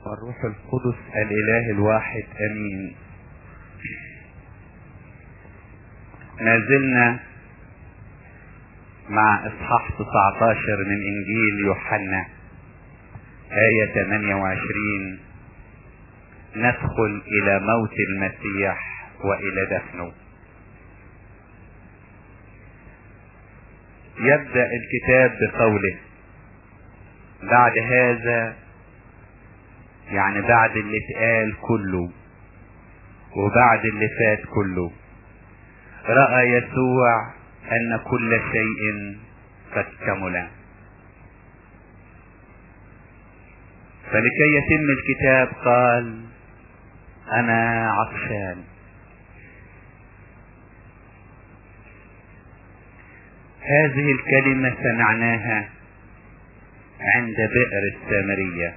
والروح القدس الإله الواحد أمين. ما زلنا مع إصحاح 19 من إنجيل يوحنا آية 28. ندخل إلى موت المسيح وإلى دفنه. يبدأ الكتاب بقوله: بعد هذا، يعني بعد اللي اتقال كله وبعد اللي فات كله، رأى يسوع أن كل شيء قد كمل. فلكي يتم الكتاب قال: أنا عطشان. هذه الكلمة سمعناها عند بئر السامرية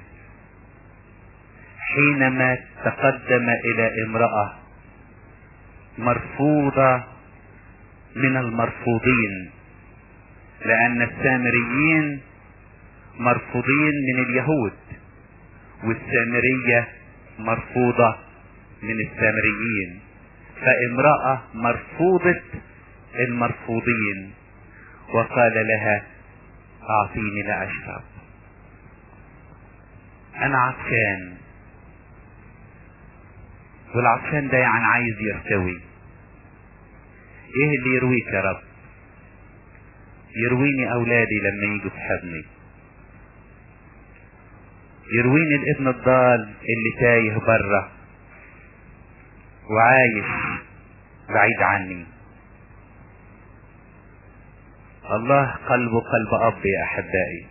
حينما تقدم إلى امرأة مرفوضة من المرفوضين، لأن السامريين مرفوضين من اليهود والسامرية مرفوضة من السامريين، فامرأة مرفوضة المرفوضين، وقال لها: أعطيني لأشرب، أنا عطشان. والعطشان ده يعني عايز يرتوي. ايه اللي يرويك يا رب؟ يرويني اولادي لما يجوا في حضني، يرويني الابن الضال اللي تايه بره وعايش بعيد عني. الله قلبه قلب اب يا احبائي.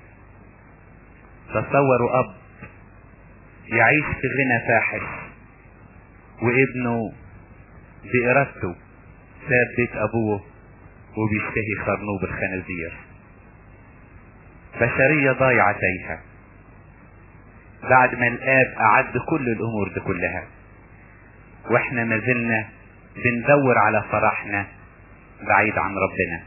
تصوروا اب يعيش في غنى فاحش وابنه بإرادته ساب بيت ابوه وبيشتهي خرنوب الخنازير. بشرية ضايعة تايهة بعد ما الاب اعد كل الامور دي كلها، واحنا ما زلنا بندور على فرحنا بعيد عن ربنا.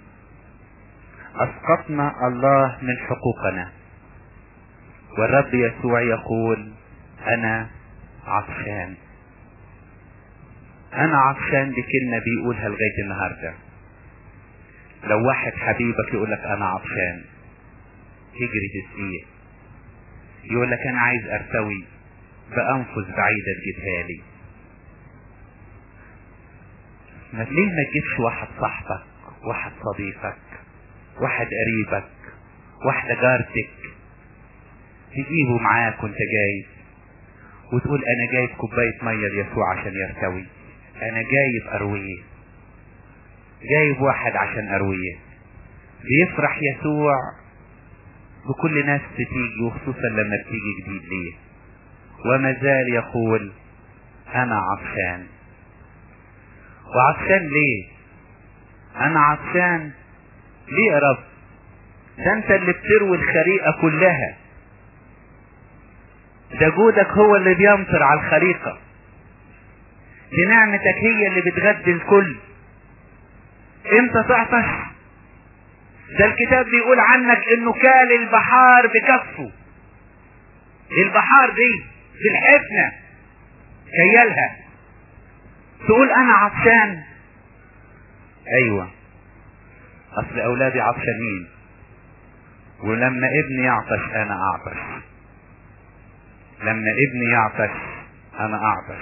اسقطنا الله من حقوقنا، والرب يسوع يقول: انا عطشان. انا عطشان دي كلمة بيقولها لغاية النهاردة. لو واحد حبيبك يقولك انا عطشان، تجري تسقيه. يقولك انا عايز ارتوي بانفس بعيدة تجيبها لي. ليه ما تجيبش واحد صاحبك، واحد صديقك، واحد قريبك، واحدة جارتك، تجيبه معاك وانت جايب وتقول: انا جايب كوباية مية ليسوع عشان يرتوي، انا جايب ارويه، جايب واحد عشان ارويه. بيفرح يسوع بكل ناس بتيجي، وخصوصا لما بتيجي جديد ليه. وما زال يقول: انا عطشان. وعطشان ليه؟ انا عطشان ليه يا رب؟ ده انت اللي بتروي الخليقة كلها، ده جودك هو اللي بيمطر على الخليقة، دي نعمتك هي اللي بتغذي الكل. امتى تعطش؟ ده الكتاب بيقول عنك انه كال البحار بكفه. البحار دي بالحفنة كيالها، تقول انا عطشان. ايوه، اصل اولادي عطشانين، ولما ابني يعطش انا اعطش، لما ابني يعطش انا اعطش.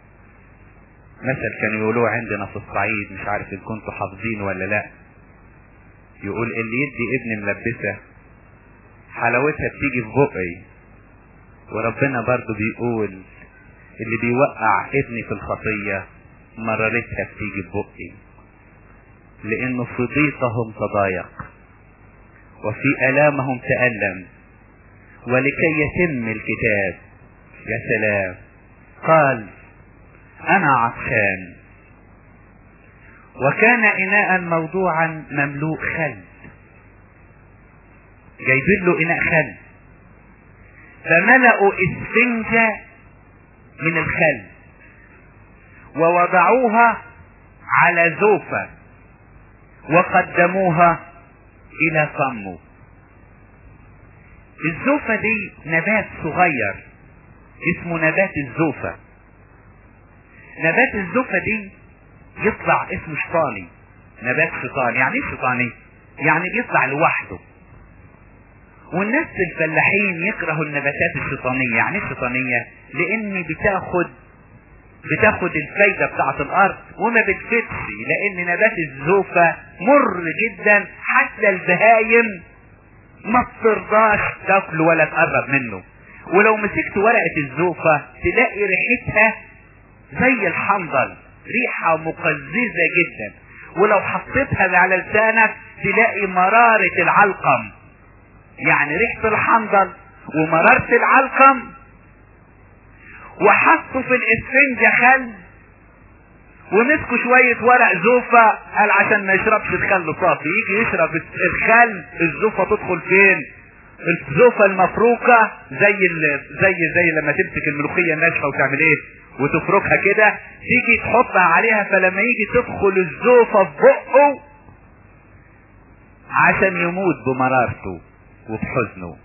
مثل كانوا يقولوه عندنا في الصعيد، مش عارف ان كنتوا حافظين ولا لا. يقول: اللي يدي ابن ملبسة حلاوتها بتيجي في بقي. وربنا برضو بيقول: اللي بيوقع ابني في الخطية مرارتها بتيجي في بقي، لانه في ضيقهم تضايق وفي الامهم تألم، ولكي يتم الكتاب. يا سلام، قال: انا عطشان. وكان اناء موضوعا مملوء خل. جايبين له اناء خل، فملأوا اسفنجة من الخل ووضعوها على زوفة وقدموها الى فمه. الزوفة دي نبات صغير اسمه نبات الزوفة. نبات الزوفة دي يطلع اسمه شيطاني، نبات شيطاني. يعني ايه شيطاني؟ يعني بيطلع لوحده. والناس الفلاحين يكرهوا النباتات الشيطانية. يعني ايه شيطانية؟ لان بتاخد الفايدة بتاعت الارض وما بتفتش، لان نبات الزوفة مر جدا، حتى البهايم ما بترضاش تاكله ولا تقرب منه. ولو مسكت ورقة الزوفة تلاقي ريحتها زي الحنظل، ريحة مقززة جدا. ولو حطيتها على لسانك تلاقي مرارة العلقم، يعني ريحة الحنظل ومرارة العلقم. وحطوا في الاسفنجة خل ومسكوا شوية ورق زوفة، قال عشان ما يشربش الخل صافي، يجي يشرب الخل الزوفة تدخل فين؟ الزوفة المفروكة زي لما تمسك الملوخية الناشفة وتعمل ايه وتفركها كده، تيجي تحطها عليها، فلما يجي تدخل الزوفة في بقه عشان يموت بمرارته وبحزنه.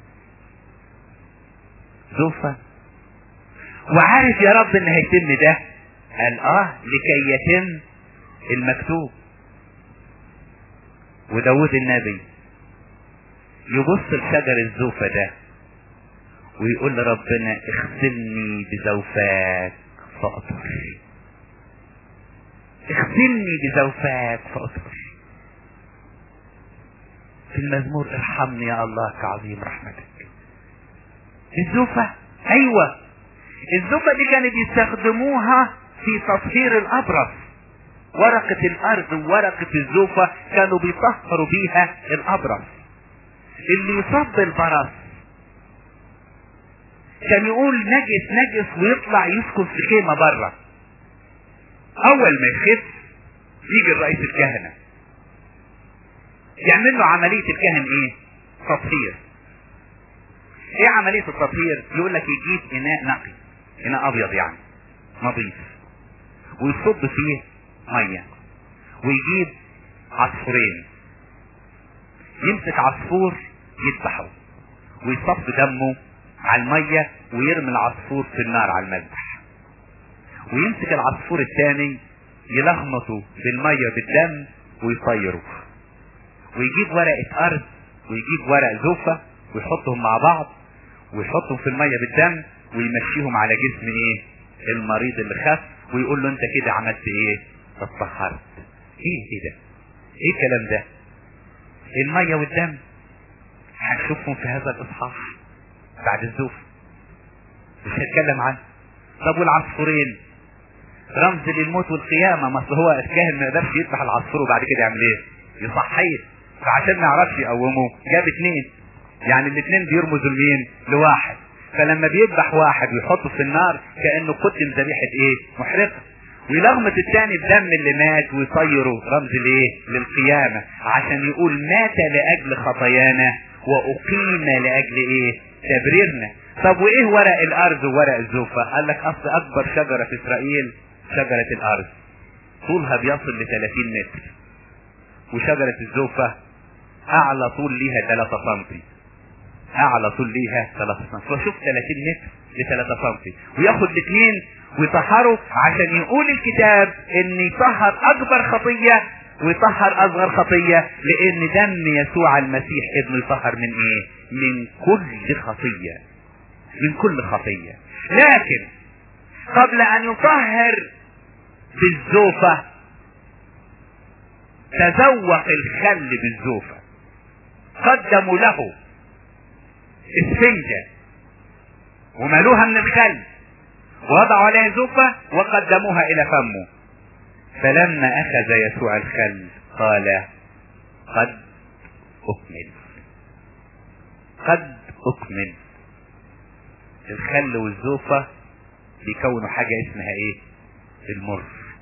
زوفة. وعارف يا رب ان هيتم ده؟ قال لكي يتم المكتوب. وداود النبي يبص لشجر الزوفة ده ويقول لربنا اغسلني بزوفاك فاطهر، اغسلني بزوفاك فاطهر. في المزمور ارحمني يا الله كعظيم رحمتك. الزوفة، ايوه الزوفة دي كانوا بيستخدموها في تطهير الابرص. ورقة الارض وورقة الزوفة كانوا بيطهروا بيها الابرص. اللي يصاب بالبرص كان يقول نجس ويطلع يسكن في خيمة بره. اول ما يخف يجي الرئيس الكهنة يعمل له عملية الكهن ايه؟ تطهير. ايه عملية التطهير؟ يقول لك يجيب اناء نقي، اناء ابيض يعني نظيف، ويصب فيه مية، ويجيب عصفورين، يمسك عصفور يذبحه ويصب دمه على المية ويرمي العصفور في النار على المذبح، ويمسك العصفور الثاني يلخمطه بالمية بالدم ويطيره، ويجيب ورقة ارض ويجيب ورق زوفة ويحطهم مع بعض ويحطهم في المية بالدم ويمشيهم على جسم ايه؟ المريض اللي خف، ويقول له انت كده عملت ايه؟ اتطهرت. ايه ده؟ ايه الكلام ده؟ المية والدم هنشوفهم في هذا الاصحاح بعد الزوف، مش هتكلم عنه. طب والعصفورين رمز للموت والقيامة، ما هو الكاهن ما يقدرش يذبح العصفور وبعد كده يعمل ايه؟ يصحيه. فعشان ما يعرفش يقومه جاب اتنين، يعني الاتنين بيرمزوا لمين؟ لواحد. فلما بيذبح واحد ويحطه في النار كأنه قدم ذبيحة ايه؟ محرقة، ويلغمط الثاني الدم اللي مات ويطيره، رمز لايه؟ للقيامة، عشان يقول مات لأجل خطايانا وأقيم لأجل ايه؟ تبريرنا. طب وايه ورق الارض وورق الزوفة؟ قال لك اصل اكبر شجرة في اسرائيل شجرة الارض، طولها بيصل ل 30 متر، وشجرة الزوفة اعلى طول ليها 3 سم، اعلى طول ليها 3 سم. فشوف 30 متر ل 3 سم، وياخد الاثنين ويطهروا، عشان يقول الكتاب ان يطهر اكبر خطية ويطهر اصغر خطية، لان دم يسوع المسيح ابنه يطهر من ايه؟ من كل خطية، من كل خطية. لكن قبل ان يطهر بالزوفة تذوق الخل بالزوفة، قدموا له اسفنجة وملوها من الخل ووضعوا عليها زوفة وقدموها الى فمه. فلما اخذ يسوع الخل قال قد اكمل، قد اكمل. الخل والزوفة بيكونوا حاجة اسمها ايه؟ المر.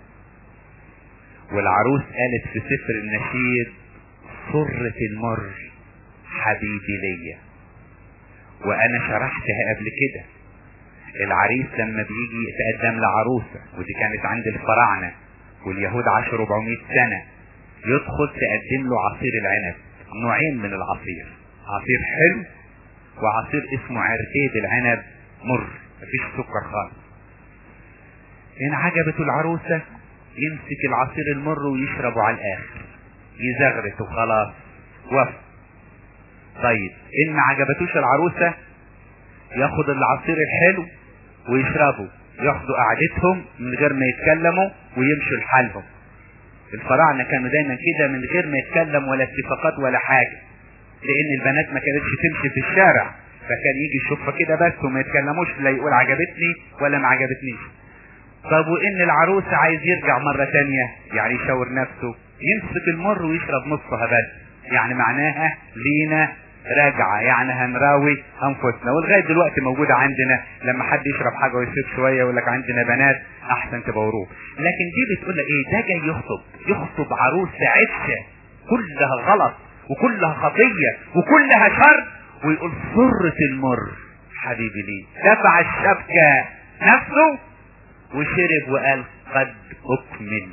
والعروس قالت في سفر النشيد سرة المر حبيبي ليا. وانا شرحتها قبل كده، العريس لما بيجي يتقدم لعروسة، ودي كانت عند الفراعنة واليهود 400 سنة، يدخل تقدم له عصير العنب، نوعين من العصير، عصير حلو وعصير اسمه عرقيد العنب مر. مفيش سكر خالص. ان عجبته العروسة يمسك العصير المر ويشربه على الاخر، يزغرت وخلاص وفق. طيب ان ما عجبتوش العروسة ياخد العصير الحلو ويشربه، ياخدوا قعدتهم من غير ما يتكلموا ويمشوا لحالهم. الفراعنة كانوا دايما كده من غير ما يتكلم ولا اتفاقات ولا حاجة، لان البنات ما كانتش تمشي في الشارع، فكان يجي يشوفها كده بس وما يتكلموش، لا يقول عجبتني ولا ما عجبتنيش. طب وان العروسة عايز يرجع مرة تانية يعني يشاور نفسه، يمسك المر ويشرب نصها بس، يعني معناها لينا راجعة، يعني هنراوي انفسنا. ولغاية دلوقتي موجودة عندنا لما حد يشرب حاجة ويسيب شوية يقول لك عندنا بنات احسن تبوروه. لكن دي بتقول لك ايه؟ ده جاي يخطب عروسة عفشة كلها غلط وكلها خطية وكلها شر، ويقول سرة المر حبيبي لي، دفع الشبكة نفسه وشرب وقال قد اكمل،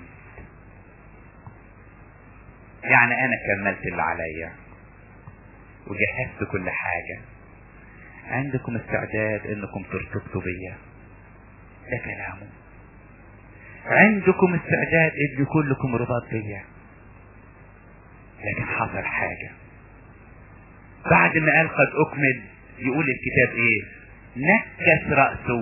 يعني انا كملت اللي عليا وجهزت كل حاجة. عندكم استعداد انكم ترتبطوا بيا؟ ده كلامه. عندكم استعداد ان يكون لكم رباط بيا؟ لكن حصل حاجة بعد ما قال قد اكمل، يقول الكتاب ايه؟ نكس رأسه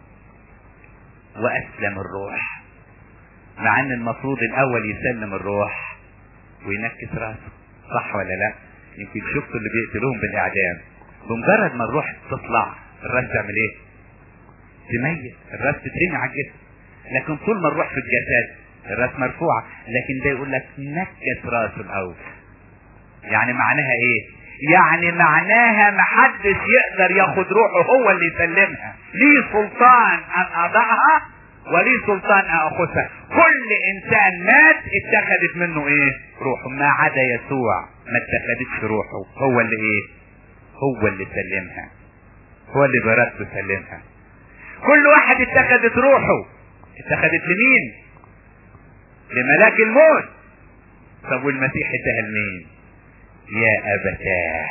واسلم الروح، مع ان المفروض الاول يسلم الروح وينكس رأسه، صح ولا لا؟ يمكن شفتوا اللي بيقتلوهم بالاعدام، بمجرد ما الروح تطلع الراس تعمل ايه؟ تميت، الراس تترمي على الجسم. لكن طول ما الروح في الجسد الراس مرفوعة. لكن ده يقول لك نكس راسه الاول، يعني معناها ايه؟ يعني معناها محدش يقدر ياخد روحه، هو اللي يسلمها. ليه سلطان ان اضعها وليه سلطان ان اخذها. كل انسان مات اتخذت منه ايه؟ روحه، ما عدا يسوع ما اتخذتش روحه، هو اللي ايه؟ هو اللي سلمها، هو اللي برأسه سلمها. كل واحد اتخذت روحه، اتخذت لمين؟ لملاك الموت. طب والمسيح اداها لمين؟ يا أبتاه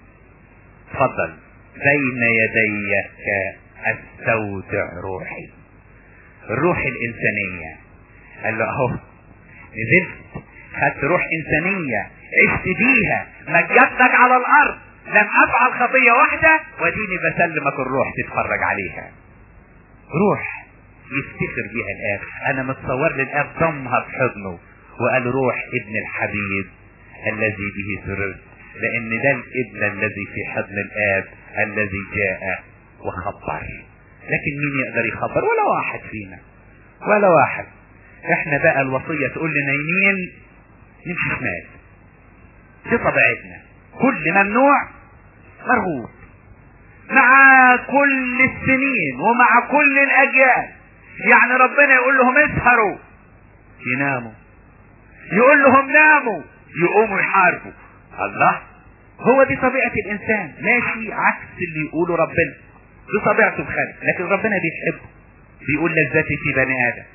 تفضل بين يديك استودع روحي. الروح الإنسانية، قال له اهو نزلت خدت روح إنسانية عشت بيها، مجدتك على الأرض، لم أفعل خطية واحدة، وديني بسلمك الروح تتفرج عليها. روح يفتخر بيها الآب. أنا متصور للآب ضمها في حضنه وقال روح ابن الحبيب الذي به سررت، لأن ده الابن الذي في حضن الآب الذي جاء وخبر. لكن مين يقدر يخبر؟ ولا واحد فينا، ولا واحد. احنا بقى الوصية تقول لنا يمين نمشي شمال، دي طبيعتنا. كل ممنوع مرغوب، مع كل السنين ومع كل الأجيال. يعني ربنا يقول لهم اسهروا يناموا، يقول لهم ناموا يقوموا يحاربوا. الله، هو دي طبيعة الإنسان، ماشي عكس اللي يقوله ربنا، دي طبيعته الخلق. لكن ربنا بيحبه، بيقول لذتي في بني آدم.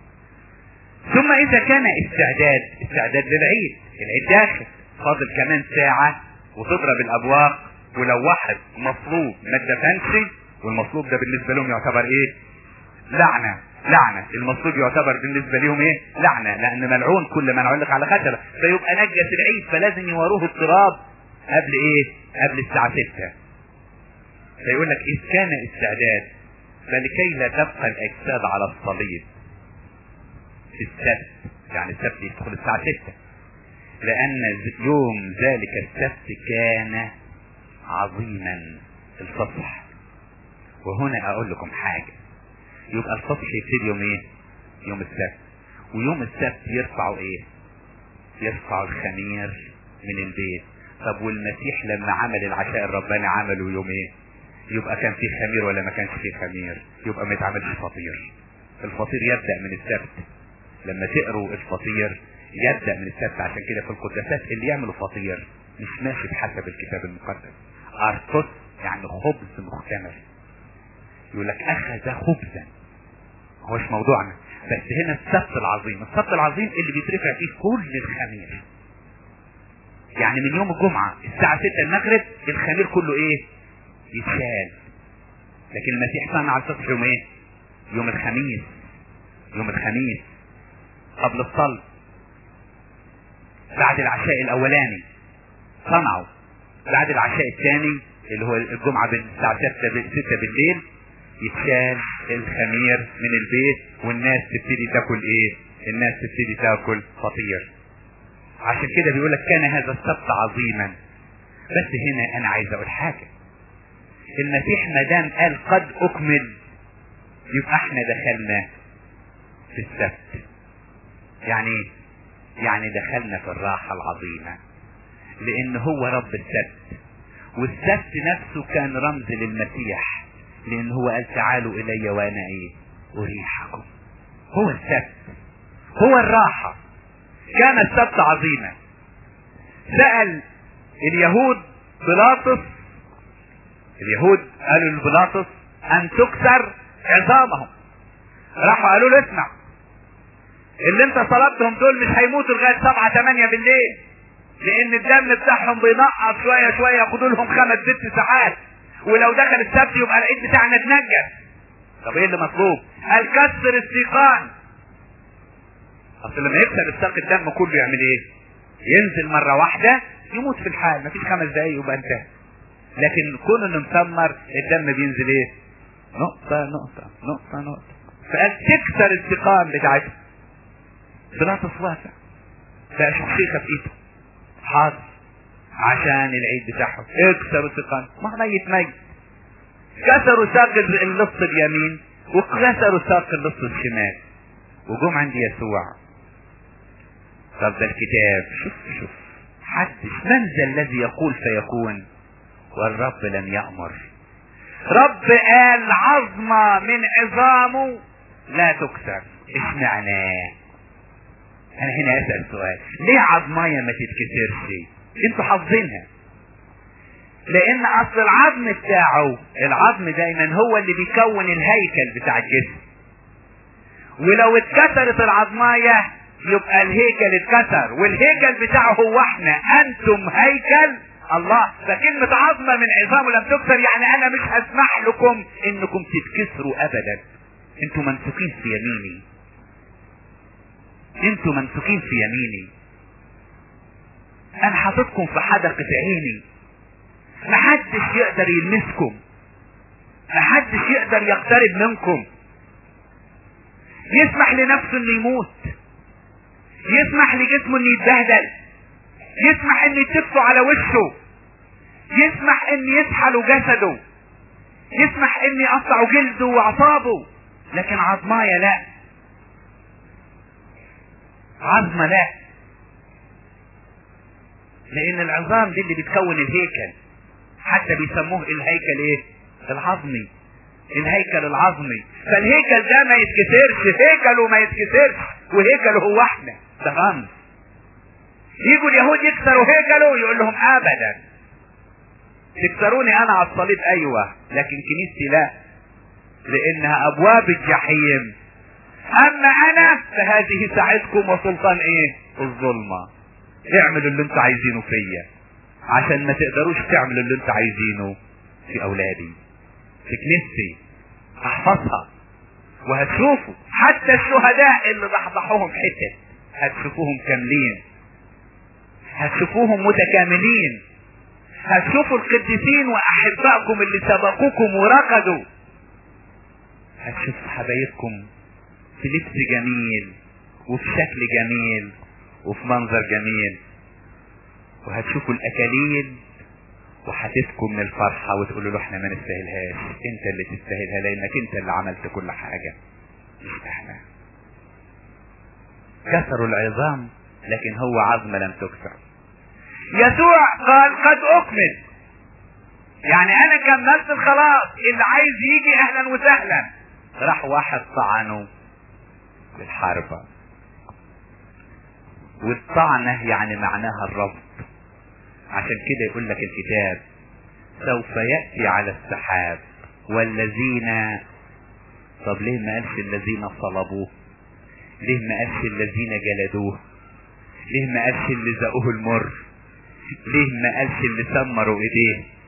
ثم إذا كان استعداد للعيد، العيد داخل، فاضل كمان ساعة وتضرب الأبواق، ولو واحد مصلوب ما اتدفنش، والمصلوب ده بالنسبة لهم يعتبر ايه؟ لعنة. المصلوب يعتبر بالنسبة لهم ايه؟ لعنة، لأن ملعون كل من علق على خشبة، فيبقى نجس العيد، فلازم يوروه التراب قبل ايه؟ قبل الساعة 6. فيقول لك إذ كان استعداد فلكي لا تبقى الأجساد على الصليب في السبت، يعني السبت يدخل الساعة 6، لأن يوم ذلك السبت كان عظيما الفصح. وهنا أقول لكم حاجة، يبقى الفصح يبتدي يوم ايه؟ يوم السبت. ويوم السبت يرفعوا ايه؟ يرفعوا الخمير من البيت. طب والمسيح لما عمل العشاء الرباني عمله يوم ايه؟ يبقى كان فيه خمير ولا ما كانش فيه خمير؟ يبقى ما يتعملش فطير. الفطير يبدأ من السبت. لما تقروا الفطير يبدأ من السبت. عشان كده في القداسات اللي يعملوا فطير مش ماشي بحسب الكتاب المقدس. ارتس يعني خبز مختمر، يقول لك اخذ خبزا، هوش موضوعنا، بس هنا السبت العظيم. السبت العظيم اللي بيترفع فيه كل الخمير، يعني من يوم الجمعة الساعة 6 المغرب الخمير كله ايه؟ يتشال. لكن المسيح صنع الفصح يوم ايه؟ يوم الخميس. يوم الخميس قبل الصلب بعد العشاء الاولاني صنعوا. بعد العشاء الثاني اللي هو الجمعة الساعة 6 بالليل يتشال الخمير من البيت والناس تبتدي تاكل ايه؟ الناس تبتدي تاكل فطير. عشان كده بيقولك كان هذا السبت عظيما. بس هنا انا عايز اقول حاجة. المسيح مادام قال قد اكمل يبقى احنا دخلنا في السبت. يعني دخلنا في الراحة العظيمة، لان هو رب السبت. والسبت نفسه كان رمز للمسيح، لان هو قال تعالوا الي وانا ايه؟ اريحكم. هو السبت، هو الراحة. كان السبت عظيما. سأل اليهود بيلاطس، اليهود قالوا لبيلاطس ان تكسر عظامهم. راحوا قالوا له اسمع، اللي انت طلبتهم دول مش هيموتوا لغاية 7-8 بالليل، لان الدم بتاعهم بينقص شوية شوية، ياخدوا لهم 5-6 ساعات، ولو دخل السبت يبقى العيد بتاعنا اتنجس. طب ايه اللي مطلوب؟ قال كسر السيقان. اصل لما يكسر الساق الدم كله يعمل ايه؟ ينزل مرة واحدة يموت في الحال، مفيش 5 دقايق يبقى انتهى. لكن كون انه مسمر الدم بينزل ايه؟ نقطة نقطة نقطة نقطة. فقال تكسر السيقان بتاعتهم. بيلاطس وافق، بقى شخشيخة في ايده. حاضر، عشان العيد بتاعهم اكسروا السيقان. ما ميت. كسروا ساق اللص اليمين وكسروا ساق اللص الشمال، وجم عند يسوع. طب ده الكتاب، شوف حدش من ذا الذي يقول فيكون والرب لم يأمر. رب قال عظمة من عظامه لا تكسر. ايش معناه؟ انا هنا اسأل سؤال، ليه عظماية ما تتكسرش؟ انتوا حافظينها. لان اصل العظم بتاعه، العظم دايما هو اللي بيكون الهيكل بتاع الجسم، ولو اتكسرت العظماية يبقى الهيكل اتكسر، والهيكل بتاعه هو احنا. انتم هيكل الله. فكلمة عظمة من عظامه لم تكسر يعني انا مش هسمح لكم انكم تتكسروا ابدا. انتوا ممسوكين في يميني، انتوا ممسوكين في يميني. انا حاططكم في حدقة عيني، محدش يقدر يلمسكم، محدش يقدر يقترب منكم. يسمح لنفسه انه يموت، يسمح لجسمه انه يتبهدل، يسمح ان يتفوا على وشه، يسمح ان يسحلوا جسده، يسمح ان يقطعوا جلده واعصابه. لكن عظماية لا، عظمة لا. لان العظام دي اللي بتكون الهيكل، حتى بيسموه الهيكل ايه؟ العظمي، الهيكل العظمي. فالهيكل ده ما يتكسرش، هيكله ما يتكسرش، وهيكله هو احنا. ده رمز. يجوا اليهود يكسروا هيكله يقول لهم ابدا، تكسروني انا على الصليب ايوه، لكن كنيستي لا، لانها ابواب الجحيم. اما انا فهذه ساعتكم وسلطان ايه؟ الظلمة. اعملوا اللي انتوا عايزينه فيا، عشان ما تقدروش تعملوا اللي انتوا عايزينه في اولادي، في كنيستي. احفظها وهتشوفوا حتى الشهداء اللي ضحضحوهم حتة هتشوفوهم كاملين، هتشوفوهم متكاملين. هتشوفوا القديسين واحبائكم اللي سبقوكم ورقدوا. هتشوفوا حبايبكم في لبس جميل وفي شكل جميل وفي منظر جميل. وهتشوفوا الاكاليل وهتبكوا من الفرحة وتقولوا له احنا ما نستاهلهاش، انت اللي تستاهلها لانك انت اللي عملت كل حاجة مش احنا. كسروا العظام لكن هو عظمة لم تكسر. يسوع قال قد اكمل، يعني انا كملت الخلاص، اللي عايز يجي اهلا وسهلا. راح واحد طعنه بالحربة، والطعنة يعني معناها الرفض. عشان كده يقول لك الكتاب سوف يأتي على السحاب والذين. طب ليه ما قالش الذين صلبوه؟ ليه ما قالش الذين جلدوه؟ ليه ما قالش اللي زقوه المر؟ ليه ما قالش اللي سمروا ايديه؟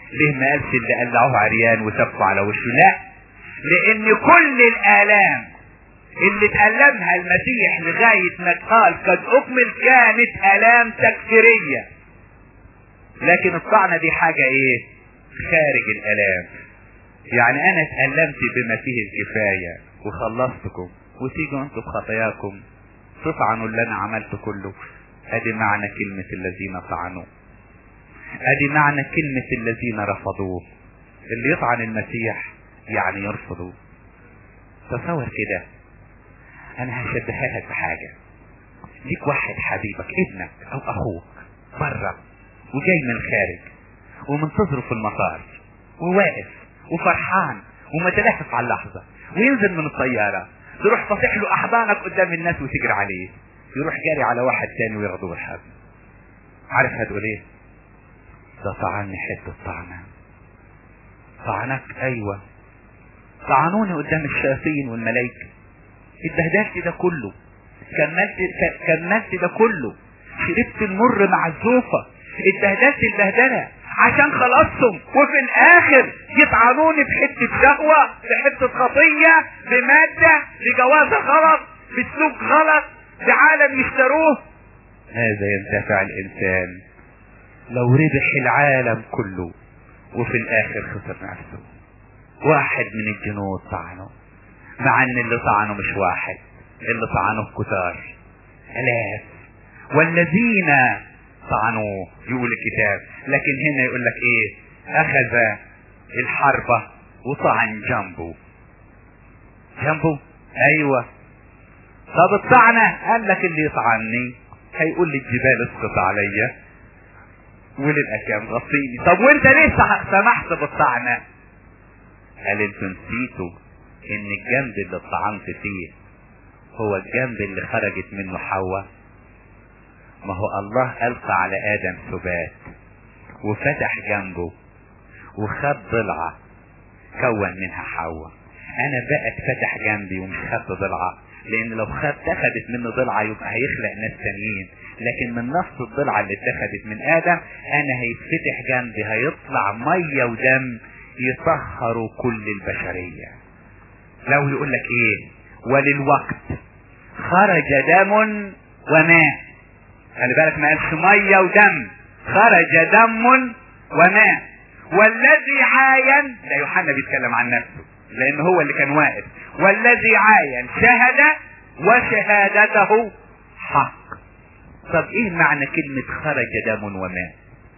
ليه ما قالش اللي قلعوه عريان وسفوا على وشه؟ لا، لان كل الالام اللي تألمها المسيح لغاية ما قال قد اكمل كانت الام تكفيرية، لكن الطعنة دي حاجة ايه؟ خارج الالام. يعني انا اتألمت بما فيه الكفاية وخلصتكم، وتيجوا انتوا بخطاياكم تطعنوا اللي انا عملته كله. ادي معنى كلمة الذين طعنوا، ادي معنى كلمة الذين رفضوه. اللي يطعن المسيح يعني يرفضه. تصور كده، انا هشبهها لك بحاجة. ليك واحد حبيبك، ابنك او اخوك بره وجاي من الخارج ومنتظره في المطار وواقف وفرحان ومتلهف على اللحظة، وينزل من الطيارة تروح فاتح له احضانك قدام الناس وتجري عليه، يروح جاري على واحد تاني وياخده بالحضن. عارف هتقول ايه؟ ده طعني حتة طعنة. طعنك؟ ايوه، طعنوني قدام الشياطين والملائكة. اتبهدلت ده كله، كملت ده كله، شربت المر مع الزوفة، اتبهدلت البهدلة عشان خلصتم، وفي الاخر يطعنوني بحتة شهوة، بحتة خطية، بمادة، بجوازة غلط، بسلوك غلط، بعالم يشتروه. ماذا ينتفع الانسان لو ربح العالم كله وفي الاخر خسر نفسه؟ واحد من الجنود طعنه، مع ان اللي طعنه مش واحد، اللي طعنه كتار، الاف. والذين طعنوه يقول الكتاب، لكن هنا يقول لك ايه؟ اخذ الحربة وطعن جنبه. ايوه. طب الطعنة؟ قال لك اللي يطعني هيقول لي الجبال اسقط عليا وللاكام غطيني. طب وانت ليه سمحت بالطعنة؟ قال انتوا نسيتوا ان الجنب اللي اتطعنت فيه هو الجنب اللي خرجت منه حواء. ما هو الله ألقى على آدم سبات وفتح جنبه وخد ضلعة كون منها حواء. أنا بقى اتفتح جنبي ومش خدت ضلعة، لأن لو اتخذت منه ضلعة يبقى هيخلق ناس تانيين، لكن من نفس الضلعة اللي اتخذت من آدم أنا هيتفتح جنبي، هيطلع مية ودم يطهروا كل البشرية. لو يقول لك ايه؟ وللوقت خرج دم وماء. خلي بالك ما قالش ميه ودم، خرج دم وماء. والذي عاين، ده يوحنا بيتكلم عن نفسه لان هو اللي كان واقف، والذي عاين شهد وشهادته حق. طب ايه معنى كلمة خرج دم وماء؟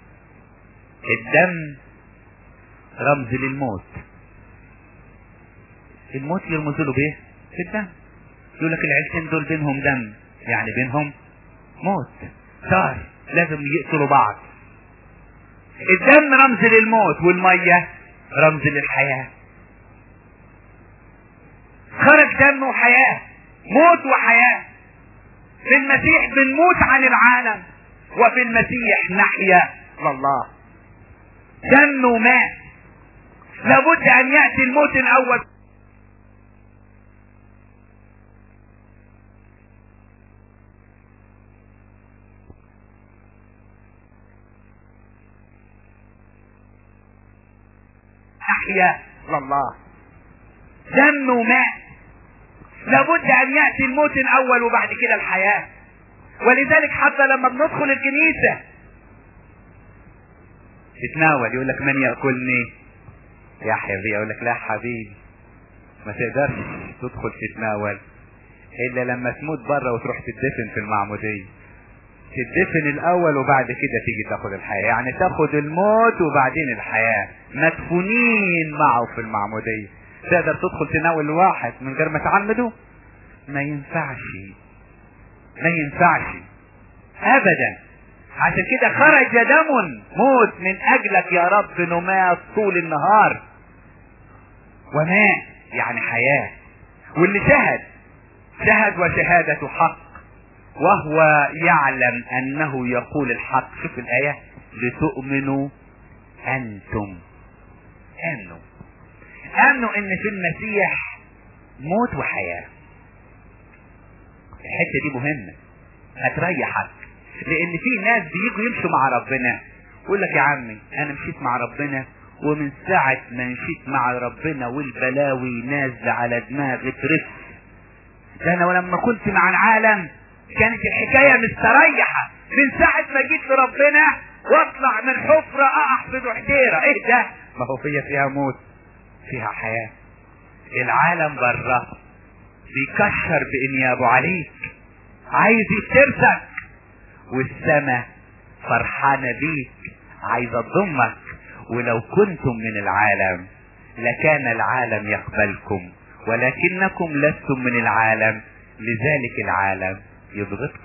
الدم رمز للموت. الموت يرمز له بايه؟ في الدم. يقول لك العيلتين دول بينهم دم، يعني بينهم موت، صار لازم يقتلوا بعض. الدم رمز للموت والمية رمز للحياة. خرج دم وحياة، موت وحياة. في المسيح بنموت عن العالم، وفي المسيح نحيا لله. دم وماء. لابد ان يأتي الموت الاول. نحيا لله. دم وماء. لابد ان يأتي الموت الاول وبعد كده الحياة. ولذلك حتى لما بندخل الكنيسة تتناول يقول لك من يأكلني يحيا بي. يقول لك لا حبيبي، ما تقدرش تدخل تتناول الا لما تموت بره وتروح تدفن في المعمودية. تدفن الاول وبعد كده تيجي تاخد الحياة، يعني تاخد الموت وبعدين الحياة، مدفونين معه في المعمودية. تقدر تدخل تناول واحد من غير ما تعمده؟ ما ينفعش، ما ينفعش ابدا. عشان كده خرج دم، موت من اجلك يا رب، نمات طول النهار، وماء يعني حياة. واللي شهد وشهادة حق، وهو يعلم انه يقول الحق. شوف الآية، لتؤمنوا انتم. امنوا ان في المسيح موت وحياة. الحتة دي مهمة هتريحك، لان في ناس بييجوا يمشوا مع ربنا يقول لك يا عمي انا مشيت مع ربنا ومن ساعة ما مشيت مع ربنا والبلاوي نازلة على دماغي ترف. ده انا ولما كنت مع العالم كانت الحكاية مستريحة، من ساعة ما جيت لربنا واطلع من حفرة اقع في دحديرة. ايه ده؟ ما هو فيها موت فيها حياة. العالم بره بيكشر بانيابه عليك، عايز يفترسك، والسماء فرحانة بيك عايزة تضمك. ولو كنتم من العالم لكان العالم يقبلكم، ولكنكم لستم من العالم لذلك العالم يبغضكم.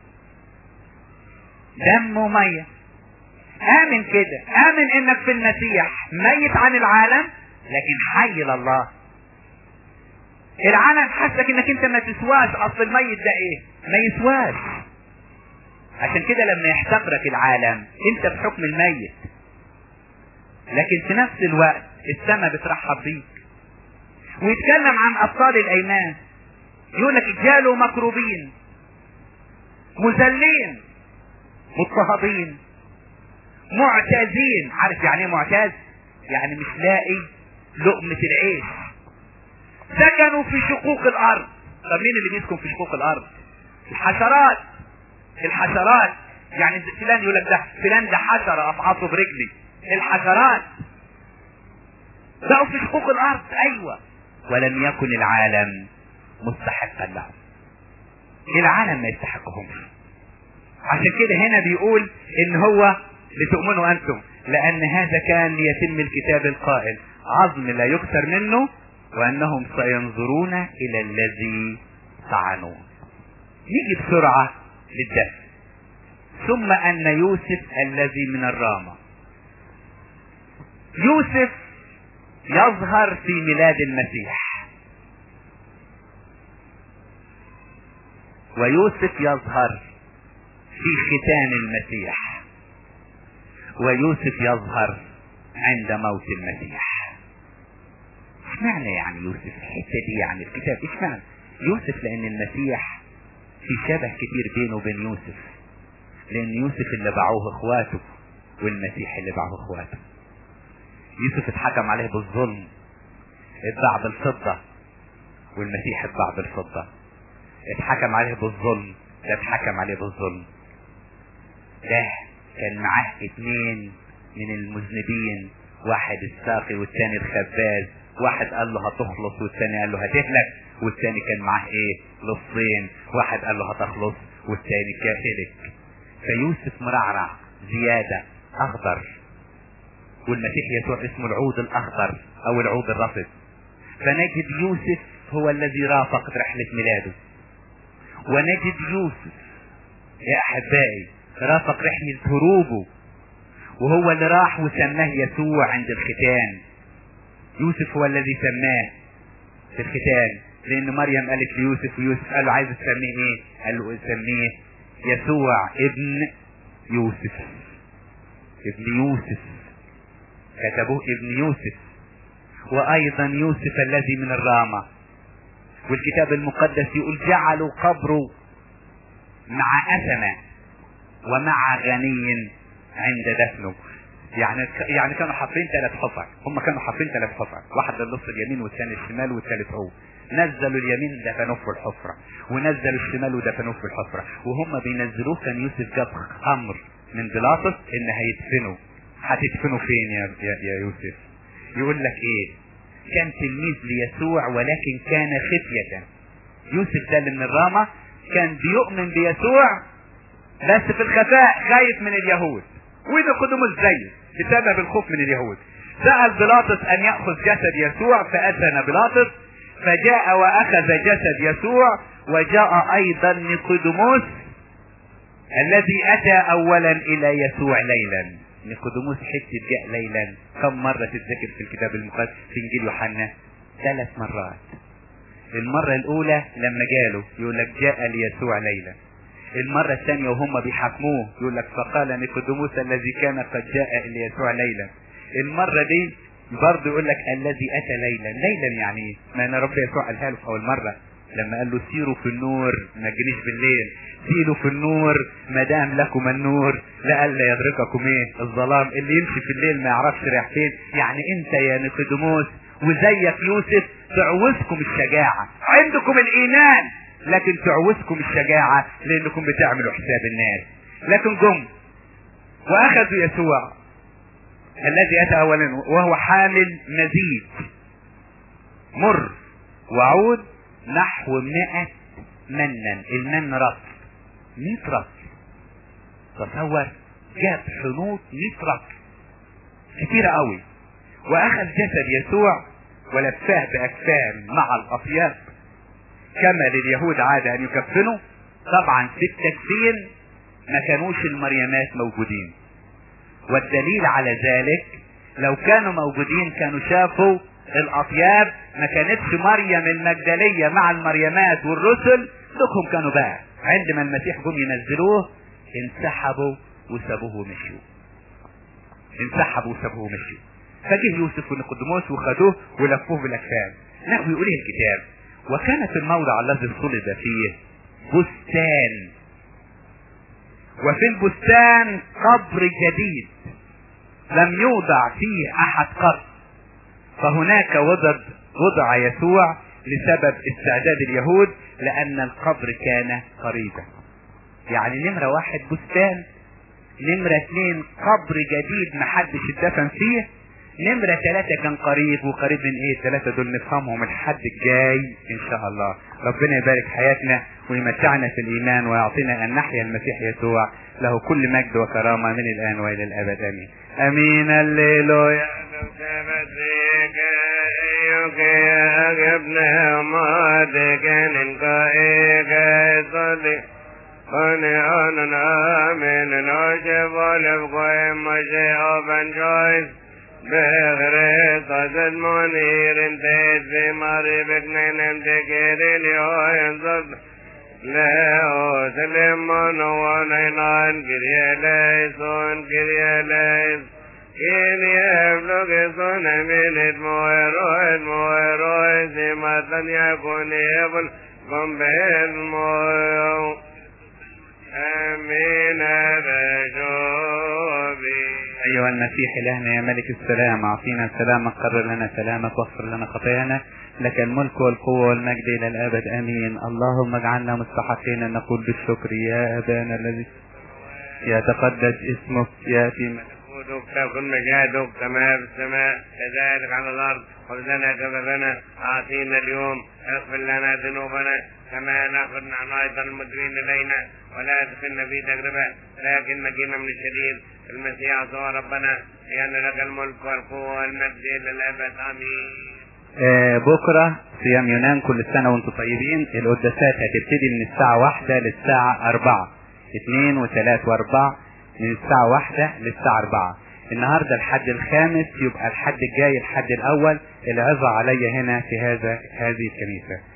دم ومية. آمن كده، آمن انك في المسيح ميت عن العالم لكن حي لله. العالم حسك انك انت ما تسواش، اصل الميت ده ايه؟ ما يسواش. عشان كده لما يحتقرك العالم انت في حكم الميت، لكن في نفس الوقت السماء بترحب بيك. ويتكلم عن ابطال الايمان، يقول لك جالوا مكروبين مذلين مضطهدين معتازين. عارف يعني ايه معتاز؟ يعني مش لاقي لقمة العيش. سكنوا في شقوق الارض. طب مين اللي بيسكن في شقوق الارض؟ الحشرات. الحشرات يعني فلان يقول لك ده فلان ده حشرة افعصه برجلي. الحشرات بقوا في شقوق الارض. ايوه، ولم يكن العالم مستحقا لهم. العالم ما يستحقهمش. عشان كده هنا بيقول ان هو لتؤمنوا انتم، لان هذا كان ليتم الكتاب القائل عظم لا يكسر منه، وانهم سينظرون الى الذي طعنوه. نيجي بسرعة للدفن. ثم ان يوسف الذي من الرامة. يوسف يظهر في ميلاد المسيح، ويوسف يظهر في ختان المسيح، ويوسف يظهر عند موت المسيح. اشمعنى يعني يوسف الحتة دي يعني الكتاب؟ اشمعنى يوسف؟ لان المسيح في شبه كتير بينه وبين يوسف، لان يوسف اللي باعوه اخواته والمسيح اللي باعوه اخواته. يوسف اتحكم عليه بالظلم، اتباع بالفضة، والمسيح اتباع بالفضة. اتحكم عليه بالظلم، ده اتحكم عليه بالظلم. ده كان معاه 2 من المذنبين، واحد الساقي والتاني الخباز. واحد قال له هتخلص والتاني قال له هتهلك، والتاني كان معاه ايه؟ لصين. واحد قال له هتخلص والتاني كاهلك. فيوسف مرعرع زيادة اخضر، والمسيح يسوع اسمه العود الاخضر او العود الرطب. فنجد يوسف هو الذي رافق رحلة ميلاده، ونجد يوسف يا احبائي رافق رحلة هروبه، وهو اللي راح وسماه يسوع عند الختان. يوسف هو الذي سماه في الختان، لان مريم قالت ليوسف، ويوسف قال له عايز تسميه ايه؟ قال له سميه يسوع ابن يوسف. ابن يوسف كتبوه ابن يوسف. وايضا يوسف الذي من الرامة. والكتاب المقدس يقول جعلوا قبره مع أسمة ومع غني عند دفنه. يعني كانوا حاطين 3 حفر. هم كانوا حاطين 3 حفر، واحد للنص اليمين والثاني الشمال والثالث هو. نزلوا اليمين دفنوه في الحفرة، ونزلوا الشمال ودفنوه في الحفرة. وهم بينزلوه كان يوسف جاب امر من بيلاطس ان هيدفنوا. هتدفنوا فين يا يوسف؟ يقول لك ايه؟ كان تلميذ ليسوع ولكن كان خفية. يوسف ده اللي من الرامة كان بيؤمن بيسوع بس في الخفاء، خايف من اليهود، ونيقوديموس زيه بسبب الخوف من اليهود. سأل بيلاطس ان يأخذ جسد يسوع، فأذن بيلاطس، فجاء واخذ جسد يسوع. وجاء ايضا نيقوديموس الذي اتى اولا الى يسوع ليلا. نيقوديموس حتى جاء ليلا. كم مرة تتذكر في الكتاب المقدس في انجيل يوحنا؟ 3 مرات. المرة الاولى لما جاله يقول لك جاء ليسوع ليلا. المرة الثانية وهم بيحاكموه يقول لك فقال نيقوديموس الذي كان قد جاء الى يسوع ليلا. المرة دي برضه يقول لك الذي اتى ليلا. ليلا يعني ايه؟ ما انا رب يسوع قالها له في اول مرة لما قال له سيروا في النور ما تجينيش بالليل، سيروا في النور ما دام لكم النور لئلا يدرككم ايه الظلام. اللي يمشي في الليل ما يعرفش رايح فين. يعني انت يا نيقوديموس وزيك يوسف تعوزكم الشجاعة، عندكم الايمان لكن تعوزكم الشجاعة لانكم بتعملوا حساب الناس. لكن جم واخذوا يسوع الذي اتى اولا وهو حامل مزيد مر وعود نحو 100 منا. المن رطل 100 رطل. تصور جاب حنوط 100 رطل كتيرة قوي. واخذ جسد يسوع ولفاه باكفان مع الاطياب كما لليهود عادة ان يكفنوا. طبعا في التكفين ما كانوش المريمات موجودين، والدليل على ذلك لو كانوا موجودين كانوا شافوا الاطياب. ما كانتش مريم المجدلية مع المريمات والرسل دكهم كانوا بقى عندما المسيح جم ينزلوه انسحبوا وسابوه ومشوا. انسحبوا وسابوه ومشوا. فجه يوسف ونيقوديموس وخدوه ولفوه بالاكفان. نحو يقول الكتاب وكان في الموضع الذي صلب فيه بستان، وفي البستان قبر جديد لم يوضع فيه احد قط، فهناك وضع يسوع لسبب استعداد اليهود لان القبر كان قريبا. يعني نمرة 1 بستان، نمرة 2 قبر جديد محدش اتدفن فيه، نمرة 3 كان قريب. وقريب من ايه 3 دول نفهمهم الحد الجاي ان شاء الله. ربنا يبارك حياتنا ويمتعنا في الايمان ويعطينا ان نحيا المسيح يسوع له كل مجد وكرامة من الان والى الابد امين. امين. الليلويا. بغير قصد منير انتهت في مريب اثنين تكيرين ينصب لا أسلم ونينان كريا ليسون كريا ليس كريا بلغسون من المويرو سمة يكون يبل قم بالمويو امين رجوبي. أيها المسيح إلهنا يا ملك السلام أعطينا سلامك، قرر لنا سلامك واغفر لنا خطايانا. لك الملك والقوة والمجد إلى الأبد آمين. اللهم اجعلنا مستحقين أن نقول بالشكر يا أبانا الذي يتقدس اسمك، يأتي ملكوتك، تكن مشيئتك كما في السماء كذلك على الأرض. خذ لنا كفافنا أعطينا اليوم، اغفر لنا ذنوبنا كما نغفر نحن أيضا المذنبين إلينا، ولا تدخلنا في تجربة لكن نجينا من الشرير. المسيح يسوع ربنا لأن لك الملك والقوة والمجد إلى الأبد آمين. بكرة صيام يونان. كل سنة وانتم طيبين. القداسات هتبتدي من الساعة 1 للساعة 4، 2 و3 و4 من الساعة 1 للساعة 4. النهاردة الحد الخامس، يبقى الحد الجاي الحد الأول العظة علي هنا في هذه الكنيسة.